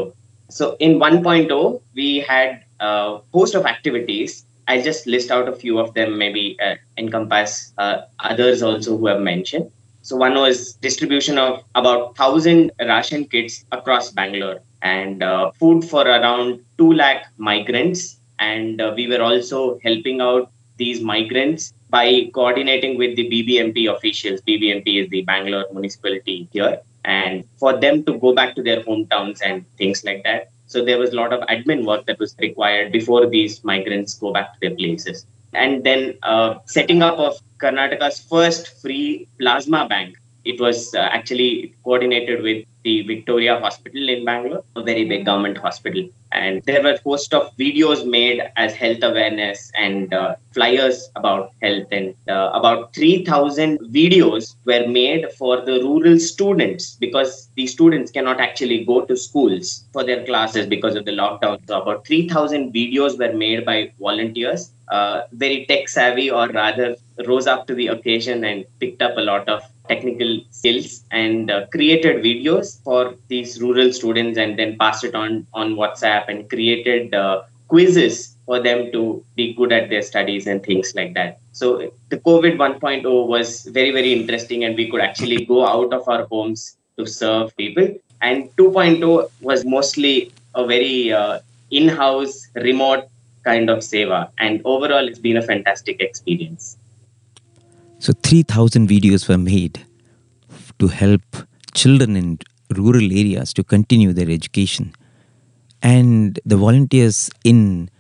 So in 1.0, we had a host of activities. I'll just list out a few of them, maybe encompass others also who have mentioned. So one was distribution of about 1,000 ration kits across Bangalore and food for around 2 lakh migrants. And we were also helping out these migrants by coordinating with the BBMP officials. BBMP is the Bangalore municipality here. And for them to go back to their hometowns and things like that. So there was a lot of admin work that was required before these migrants go back to their places. And then setting up of Karnataka's first free plasma bank. It was actually coordinated with the Victoria Hospital in Bangalore, a very big government hospital. And there were a host of videos made as health awareness and flyers about health. And about 3,000 videos were made for the rural students because the students cannot actually go to schools for their classes because of the lockdown. So about 3,000 videos were made by volunteers, very tech savvy, or rather rose up to the occasion and picked up a lot of technical skills and created videos for these rural students and then passed it on WhatsApp and created quizzes for them to be good at their studies and things like that. So the COVID 1.0 was very, very interesting and we could actually go out of our homes to serve people. And 2.0 was mostly a very in-house, remote kind of seva. And overall, it's been a fantastic experience. So 3,000 videos were made to help children in rural areas to continue their education. And the volunteers in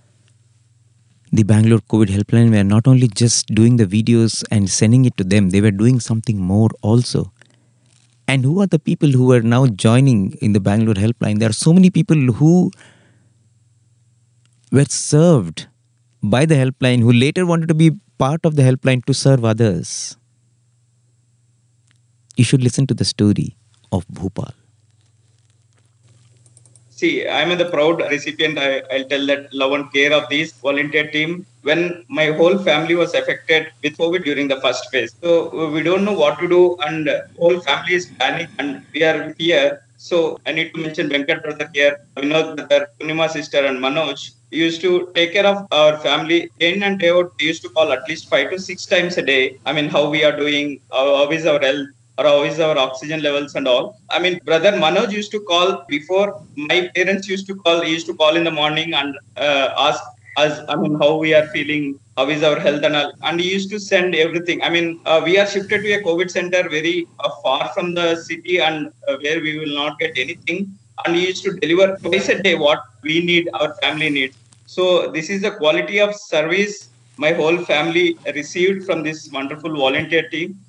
the Bangalore COVID helpline were not only just doing the videos and sending it to them, they were doing something more also. And who are the people who are now joining in the Bangalore helpline? There are so many people who were served by the helpline who later wanted to be part of the helpline to serve others. You should listen to the story of Bhopal. See, I'm the proud recipient. I'll tell that love and care of this volunteer team when my whole family was affected with COVID during the first phase. So we don't know what to do and whole family is panicked and we are here. So I need to mention Venkat brother here, Vinod brother, Punima sister and Manoj. We used to take care of our family day in and day out. We used to call at least 5 to 6 times a day. I mean, how we are doing, how is our health, or how is our oxygen levels and all. I mean, brother Manoj used to call before my parents used to call. He used to call in the morning and ask us, I mean, how we are feeling, how is our health and all. And he used to send everything. I mean, we are shifted to a COVID center very far from the city and where we will not get anything. And he used to deliver twice a day what we need, our family needs. So this is the quality of service my whole family received from this wonderful volunteer team.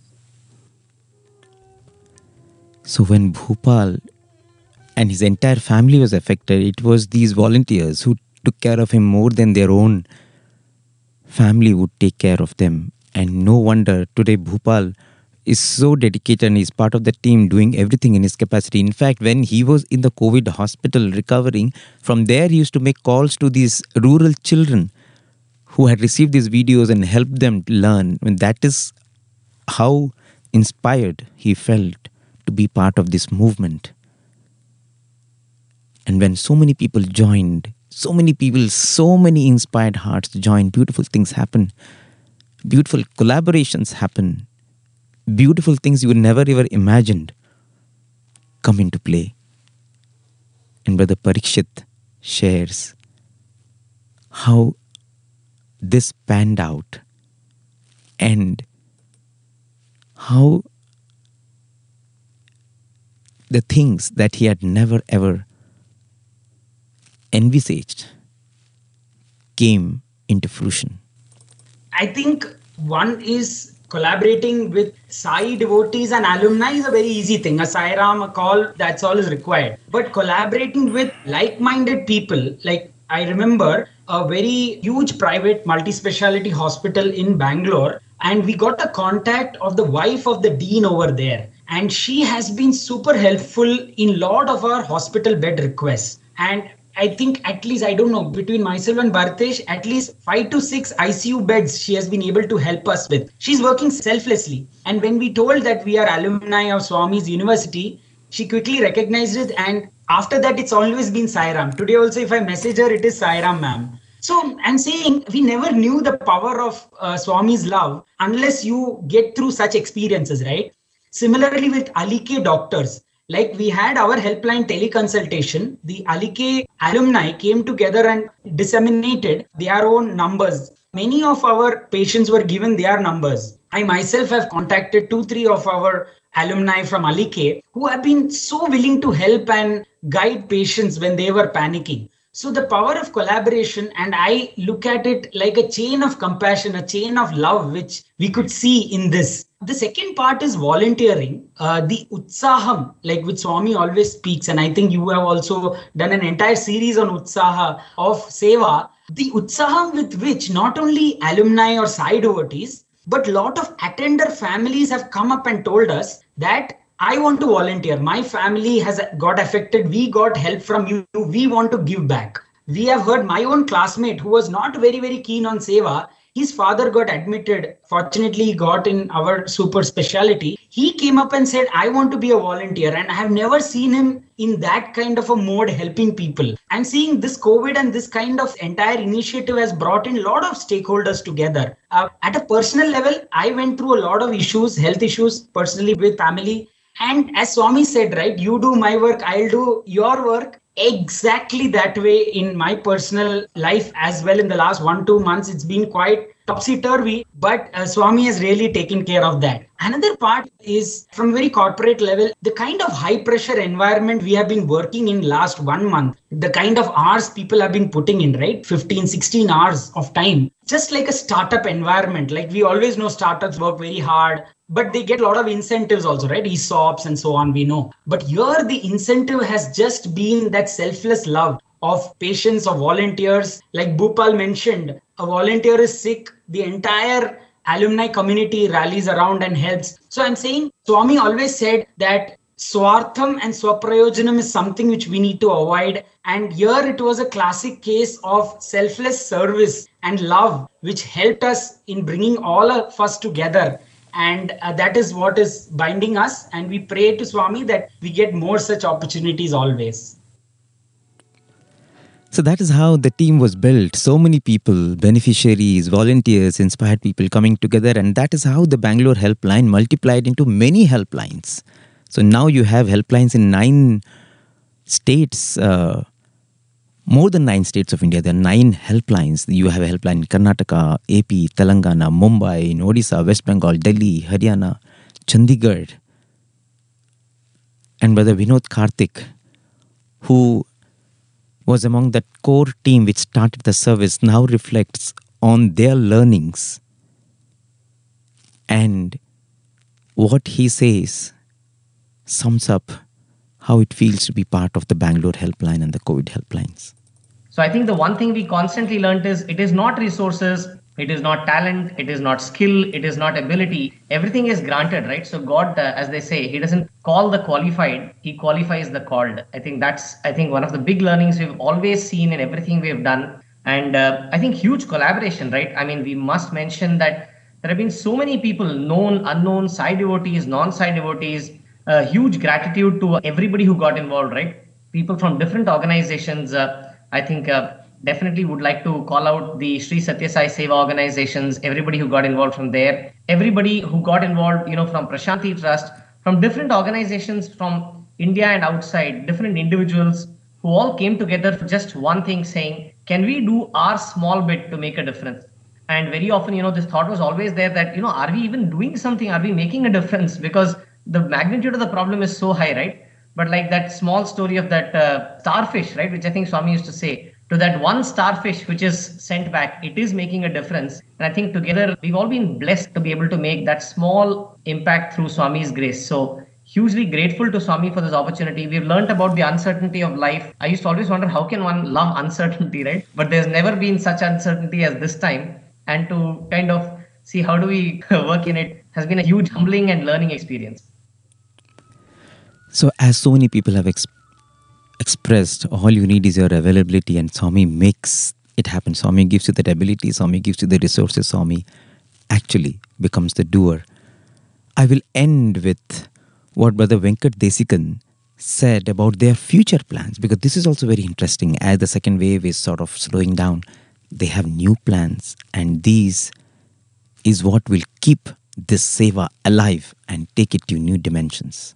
So when Bhopal and his entire family was affected, it was these volunteers who took care of him more than their own family would take care of them. And no wonder today Bhopal is so dedicated and is part of the team doing everything in his capacity. In fact, when he was in the COVID hospital recovering, from there he used to make calls to these rural children who had received these videos and helped them learn. And that is how inspired he felt to be part of this movement. And when so many people joined, so many people, so many inspired hearts joined, beautiful things happen. Beautiful collaborations happen. Beautiful things you would never ever imagined come into play. And Brother Parikshit shares how this panned out and how the things that he had never ever envisaged came into fruition. I think one is collaborating with Sai devotees and alumni is a very easy thing. A Sai Ram, a call, that's all is required. But collaborating with like-minded people, like I remember a very huge private multi-speciality hospital in Bangalore, and we got a contact of the wife of the dean over there. And she has been super helpful in lot of our hospital bed requests. And I think at least, I don't know, between myself and Bhartesh, at least 5 to 6 ICU beds she has been able to help us with. She's working selflessly. And when we told that we are alumni of Swami's University, she quickly recognized it and After that, it's always been Sai Ram. Today also, if I message her, it is Sai Ram, ma'am. So I'm saying we never knew the power of Swami's love unless you get through such experiences, right? Similarly with Alike doctors, like we had our helpline teleconsultation, the Alike alumni came together and disseminated their own numbers. Many of our patients were given their numbers. I myself have contacted 2-3 of our alumni from Alike who have been so willing to help and guide patients when they were panicking. So the power of collaboration, and I look at it like a chain of compassion, a chain of love, which we could see in this. The second part is volunteering, the Utsaham, like which Swami always speaks. And I think you have also done an entire series on Utsaha of Seva. The Utsaham with which not only alumni or Sai devotees, but a lot of attender families have come up and told us that I want to volunteer. My family has got affected. We got help from you. We want to give back. We have heard my own classmate who was not very, very keen on Seva. His father got admitted. Fortunately, he got in our super specialty. He came up and said, I want to be a volunteer. And I have never seen him in that kind of a mode helping people. I'm seeing this COVID and this kind of entire initiative has brought in a lot of stakeholders together. At a personal level, I went through a lot of issues, health issues, personally with family. And as Swami said, right, you do my work, I'll do your work. Exactly that way in my personal life as well. In the last 1-2 months, it's been quite topsy-turvy, but Swami has really taken care of that. Another part is from very corporate level, the kind of high pressure environment we have been working in last 1 month, the kind of hours people have been putting in, right? 15, 16 hours of time, just like a startup environment. Like we always know startups work very hard, but they get a lot of incentives also, right? ESOPs and so on, we know. But here the incentive has just been that selfless love of patients or volunteers. Like Bhupal mentioned, a volunteer is sick, the entire alumni community rallies around and helps. So I'm saying Swami always said that Swartham and Swaprayojanam is something which we need to avoid. And here it was a classic case of selfless service and love, which helped us in bringing all of us together. And that is what is binding us. And we pray to Swami that we get more such opportunities always. So that is how the team was built. So many people, beneficiaries, volunteers, inspired people coming together. And that is how the Bangalore helpline multiplied into many helplines. So now you have helplines in 9 states, more than 9 states of India. There are 9 helplines. You have a helpline in Karnataka, AP, Telangana, Mumbai, in Odisha, West Bengal, Delhi, Haryana, Chandigarh. And Brother Vinod Karthik, who was among that core team which started the service, now reflects on their learnings. And what he says sums up how it feels to be part of the Bangalore helpline and the COVID helplines. So I think the one thing we constantly learned is it is not resources, it is not talent, it is not skill, it is not ability. Everything is granted, right? So God, as they say, he doesn't call the qualified, he qualifies the called. I think that's, one of the big learnings we've always seen in everything we've done. And I think huge collaboration, right? I mean, we must mention that there have been so many people, known, unknown, Sai devotees, non-Sai devotees. Huge gratitude to everybody who got involved, right? People from different organizations. I think definitely would like to call out the Sri Satya Sai Seva organizations, everybody who got involved from there, everybody who got involved, from Prashanti Trust, from different organizations from India and outside, different individuals who all came together for just one thing, saying, can we do our small bit to make a difference? And very often, this thought was always there that, are we even doing something? Are we making a difference? Because the magnitude of the problem is so high, right? But like that small story of that starfish, right, which I think Swami used to say, to that one starfish which is sent back, it is making a difference. And I think together we've all been blessed to be able to make that small impact through Swami's grace. So hugely grateful to Swami for this opportunity. We've learned about the uncertainty of life. I used to always wonder, how can one love uncertainty, right? But there's never been such uncertainty as this time. And to kind of see how do we work in it has been a huge humbling and learning experience. So as so many people have expressed, all you need is your availability, and Swami makes it happen. Swami gives you that ability, Swami gives you the resources, Swami actually becomes the doer. I will end with what Brother Venkat Desikan said about their future plans, because this is also very interesting. As the second wave is sort of slowing down, they have new plans, and these is what will keep this seva alive and take it to new dimensions.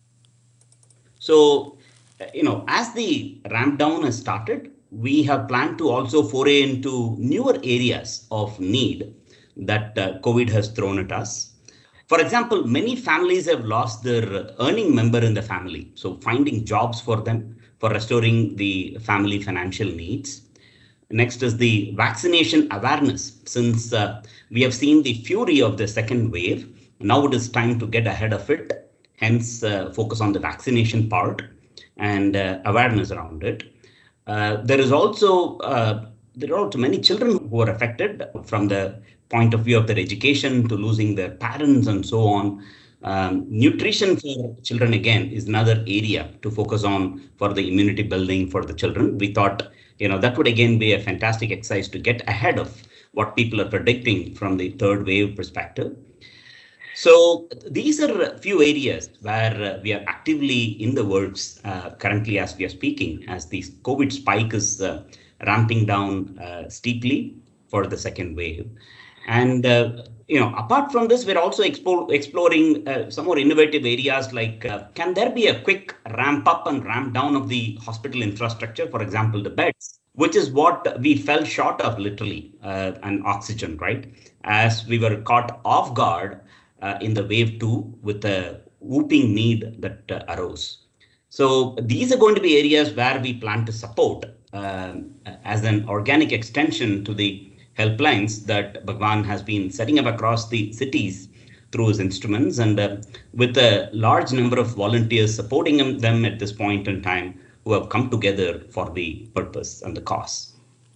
So, as the ramp down has started, we have planned to also foray into newer areas of need that COVID has thrown at us. For example, many families have lost their earning member in the family. So finding jobs for them, for restoring the family financial needs. Next is the vaccination awareness. Since we have seen the fury of the second wave, now it is time to get ahead of it. Hence, focus on the vaccination part and awareness around it. There are also many children who are affected from the point of view of their education to losing their parents and so on. Nutrition for children, again, is another area to focus on for the immunity building for the children. We thought, that would again be a fantastic exercise to get ahead of what people are predicting from the third wave perspective. So these are a few areas where we are actively in the works currently as we are speaking, as the COVID spike is ramping down steeply for the second wave. And, apart from this, we're also exploring some more innovative areas like, can there be a quick ramp up and ramp down of the hospital infrastructure, for example, the beds, which is what we fell short of literally, and oxygen, right? As we were caught off guard in the wave 2 with a whooping need that arose. So these are going to be areas where we plan to support as an organic extension to the helplines that Bhagwan has been setting up across the cities through his instruments, and with a large number of volunteers supporting them at this point in time who have come together for the purpose and the cause.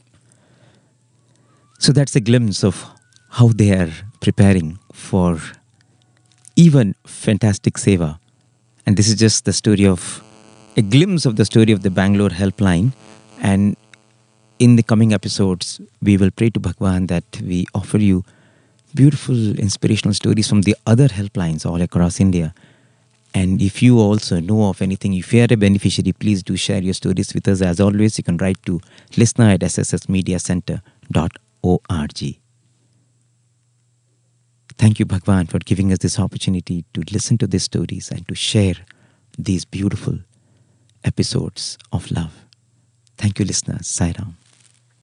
So that's a glimpse of how they are preparing for even fantastic seva. And this is just a glimpse of the story of the Bangalore helpline. And in the coming episodes, we will pray to Bhagwan that we offer you beautiful inspirational stories from the other helplines all across India. And if you also know of anything, if you are a beneficiary, please do share your stories with us. As always, you can write to listener@sssmediacenter.org. Thank you, Bhagwan, for giving us this opportunity to listen to these stories and to share these beautiful episodes of love. Thank you, listeners. Sai Ram.